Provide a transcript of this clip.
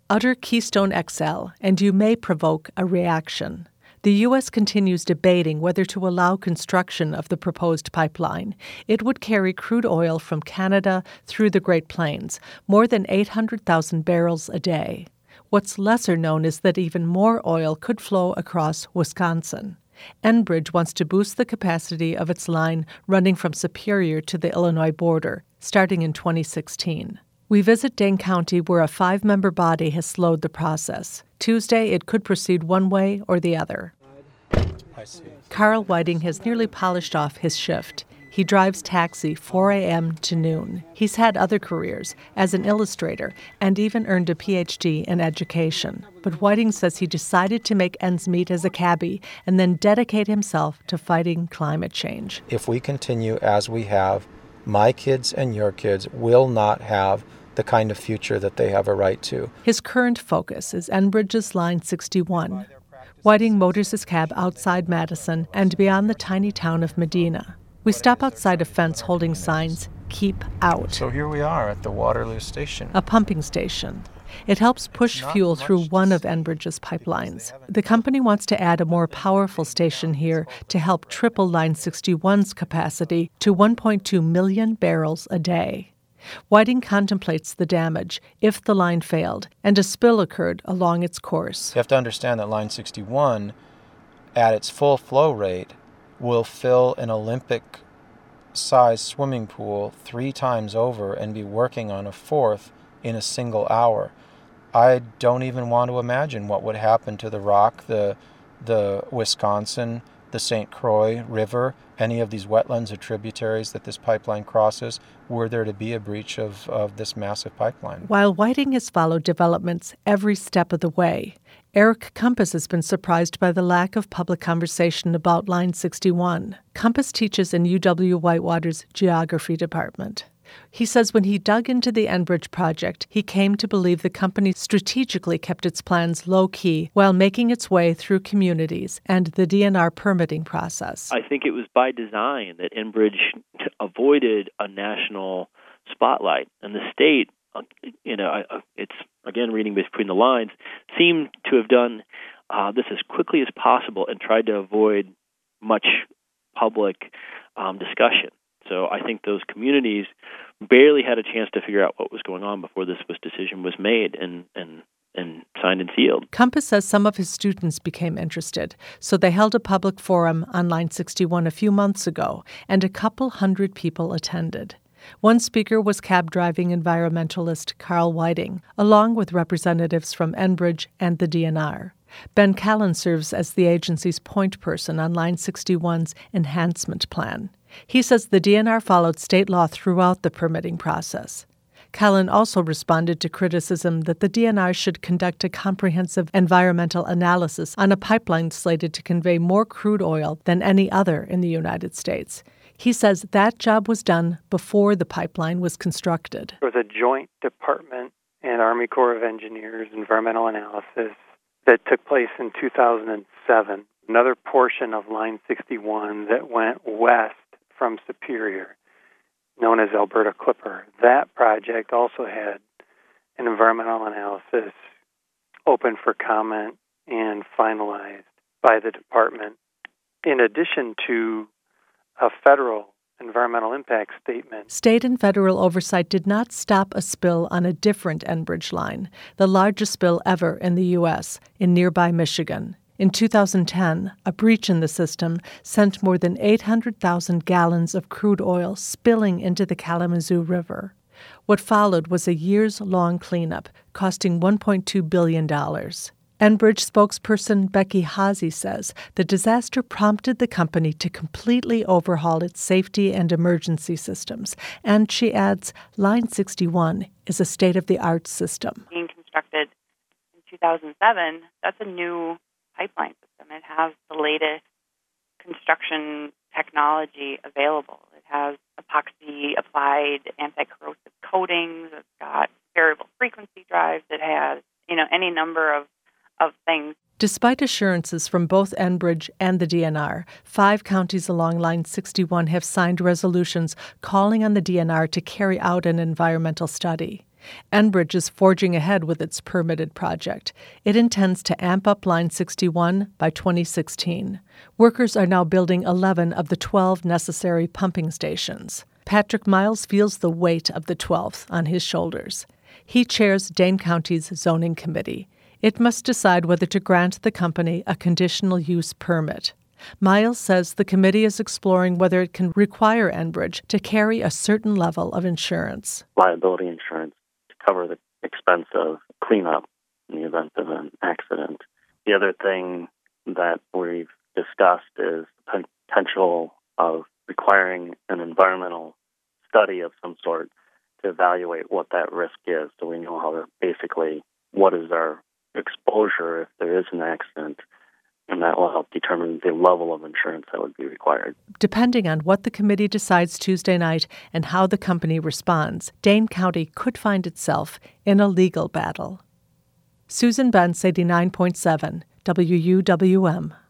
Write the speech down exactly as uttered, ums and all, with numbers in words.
Utter Keystone X L, and you may provoke a reaction. The U S continues debating whether to allow construction of the proposed pipeline. It would carry crude oil from Canada through the Great Plains, more than eight hundred thousand barrels a day. What's lesser known is that even more oil could flow across Wisconsin. Enbridge wants to boost the capacity of its line running from Superior to the Illinois border, starting in twenty sixteen. We visit Dane County, where a five-member body has slowed the process. Tuesday, it could proceed one way or the other. I see. Carl Whiting has nearly polished off his shift. He drives taxi four a.m. to noon. He's had other careers, as an illustrator, and even earned a P H D in education. But Whiting says he decided to make ends meet as a cabbie and then dedicate himself to fighting climate change. If we continue as we have, my kids and your kids will not have the kind of future that they have a right to. His current focus is Enbridge's Line sixty-one. Whiting motors his cab outside Madison and beyond the tiny town of Medina. We stop outside a fence holding signs, "Keep Out." So here we are at the Waterloo Station. A pumping station. It helps push fuel through one of Enbridge's pipelines. The company wants to add a more powerful station here to help triple Line sixty-one's capacity to one point two million barrels a day. Whiting contemplates the damage if the line failed and a spill occurred along its course. You have to understand that Line sixty-one, at its full flow rate, will fill an Olympic-sized swimming pool three times over and be working on a fourth in a single hour. I don't even want to imagine what would happen to the Rock, the the Wisconsin, the Saint Croix River, any of these wetlands or tributaries that this pipeline crosses, were there to be a breach of, of this massive pipeline. While Whiting has followed developments every step of the way, Eric Compass has been surprised by the lack of public conversation about Line sixty-one. Compass teaches in U W-Whitewater's geography department. He says when he dug into the Enbridge project, he came to believe the company strategically kept its plans low-key while making its way through communities and the D N R permitting process. I think it was by design that Enbridge avoided a national spotlight. And the state, you know, it's, again, reading between the lines, seemed to have done uh, this as quickly as possible and tried to avoid much public um, discussion. So I think those communities barely had a chance to figure out what was going on before this was decision was made and, and, and signed and sealed. Compass says some of his students became interested, so they held a public forum on Line sixty-one a few months ago, and a couple hundred people attended. One speaker was cab-driving environmentalist Carl Whiting, along with representatives from Enbridge and the D N R. Ben Callan serves as the agency's point person on Line sixty-one's enhancement plan. He says the D N R followed state law throughout the permitting process. Callan also responded to criticism that the D N R should conduct a comprehensive environmental analysis on a pipeline slated to convey more crude oil than any other in the United States. He says that job was done before the pipeline was constructed. There was a joint Department and Army Corps of Engineers environmental analysis that took place in two thousand seven. Another portion of Line sixty-one that went west from Superior, known as Alberta Clipper. That project also had an environmental analysis open for comment and finalized by the department, in addition to a federal environmental impact statement. State and federal oversight did not stop a spill on a different Enbridge line, the largest spill ever in the U S, in nearby Michigan. In two thousand ten, a breach in the system sent more than eight hundred thousand gallons of crude oil spilling into the Kalamazoo River. What followed was a years-long cleanup, costing one point two billion dollars. Enbridge spokesperson Becky Haase says the disaster prompted the company to completely overhaul its safety and emergency systems. And she adds, Line sixty-one is a state-of-the-art system. Being constructed in two thousand seven, that's a new pipeline system. It has the latest construction technology available. It has epoxy-applied anti-corrosive coatings. It's got variable frequency drives. It has, you know, any number of of things. Despite assurances from both Enbridge and the D N R, five counties along Line sixty-one have signed resolutions calling on the D N R to carry out an environmental study. Enbridge is forging ahead with its permitted project. It intends to amp up Line sixty-one by twenty sixteen. Workers are now building eleven of the twelve necessary pumping stations. Patrick Miles feels the weight of the twelfth on his shoulders. He chairs Dane County's zoning committee. It must decide whether to grant the company a conditional use permit. Miles says the committee is exploring whether it can require Enbridge to carry a certain level of insurance. Liability insurance to cover the expense of cleanup in the event of an accident. The other thing that we've discussed is the potential of requiring an environmental study of some sort to evaluate what that risk is, so we know how to basically what is our exposure if there is an accident. And that will help determine the level of insurance that would be required. Depending on what the committee decides Tuesday night and how the company responds, Dane County could find itself in a legal battle. Susan Bentz, eighty-nine point seven, W U W M.